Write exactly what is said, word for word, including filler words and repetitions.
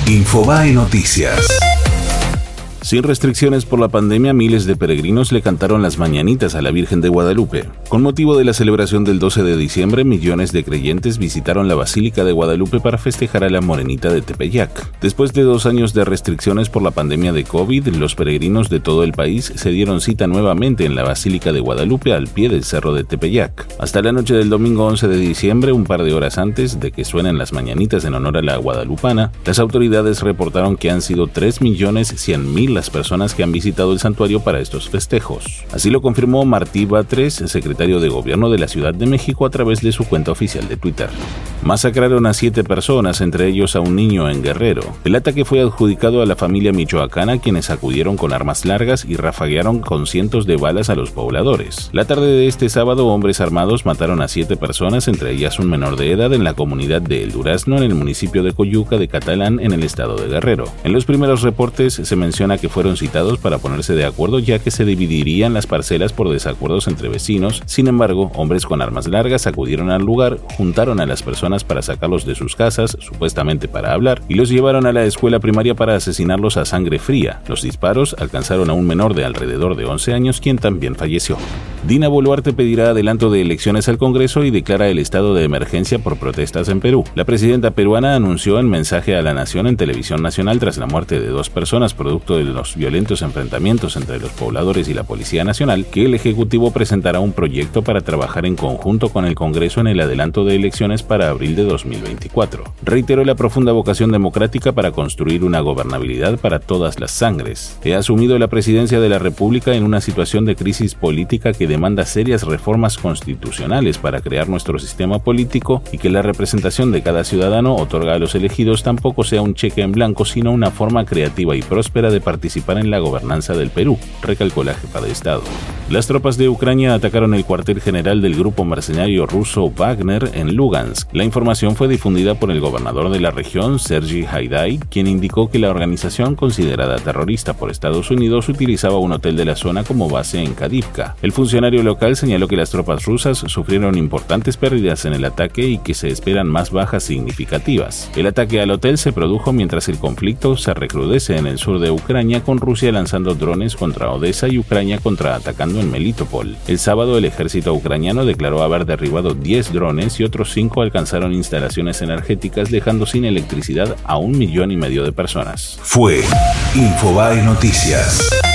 Infobae Noticias. Sin restricciones por la pandemia, miles de peregrinos le cantaron las mañanitas a la Virgen de Guadalupe. Con motivo de la celebración del doce de diciembre, millones de creyentes visitaron la Basílica de Guadalupe para festejar a la Morenita de Tepeyac. Después de dos años de restricciones por la pandemia de COVID, los peregrinos de todo el país se dieron cita nuevamente en la Basílica de Guadalupe al pie del Cerro de Tepeyac. Hasta la noche del domingo once de diciembre, un par de horas antes de que suenen las mañanitas en honor a la guadalupana, las autoridades reportaron que han sido tres millones cien mil las personas que han visitado el santuario para estos festejos. Así lo confirmó Martí Batres, secretario de Gobierno de la Ciudad de México, a través de su cuenta oficial de Twitter. Masacraron a siete personas, entre ellos a un niño en Guerrero. El ataque fue adjudicado a la familia michoacana, quienes acudieron con armas largas y rafaguearon con cientos de balas a los pobladores. La tarde de este sábado, hombres armados mataron a siete personas, entre ellas un menor de edad, en la comunidad de El Durazno, en el municipio de Coyuca de Catalán, en el estado de Guerrero. En los primeros reportes se menciona que fueron citados para ponerse de acuerdo, ya que se dividirían las parcelas por desacuerdos entre vecinos. Sin embargo, hombres con armas largas acudieron al lugar, juntaron a las personas para sacarlos de sus casas, supuestamente para hablar, y los llevaron a la escuela primaria para asesinarlos a sangre fría. Los disparos alcanzaron a un menor de alrededor de once años, quien también falleció. Dina Boluarte pedirá adelanto de elecciones al Congreso y declara el estado de emergencia por protestas en Perú. La presidenta peruana anunció en mensaje a la nación en televisión nacional, tras la muerte de dos personas producto de los violentos enfrentamientos entre los pobladores y la Policía Nacional, que el Ejecutivo presentará un proyecto para trabajar en conjunto con el Congreso en el adelanto de elecciones para abril de dos mil veinticuatro. Reiteró la profunda vocación democrática para construir una gobernabilidad para todas las sangres. He asumido la presidencia de la República en una situación de crisis política que demanda serias reformas constitucionales para crear nuestro sistema político, y que la representación de cada ciudadano otorga a los elegidos tampoco sea un cheque en blanco, sino una forma creativa y próspera de participar en la gobernanza del Perú, recalcó la jefa de Estado. Las tropas de Ucrania atacaron el cuartel general del grupo mercenario ruso Wagner en Lugansk. La información fue difundida por el gobernador de la región, Sergei Haidai, quien indicó que la organización, considerada terrorista por Estados Unidos, utilizaba un hotel de la zona como base en Kadivka. El funcionario local señaló que las tropas rusas sufrieron importantes pérdidas en el ataque y que se esperan más bajas significativas. El ataque al hotel se produjo mientras el conflicto se recrudece en el sur de Ucrania, con Rusia lanzando drones contra Odessa y Ucrania contraatacando en Melitopol. El sábado, el ejército ucraniano declaró haber derribado diez drones y otros cinco alcanzaron instalaciones energéticas, dejando sin electricidad a un millón y medio de personas. Fue Infobae Noticias.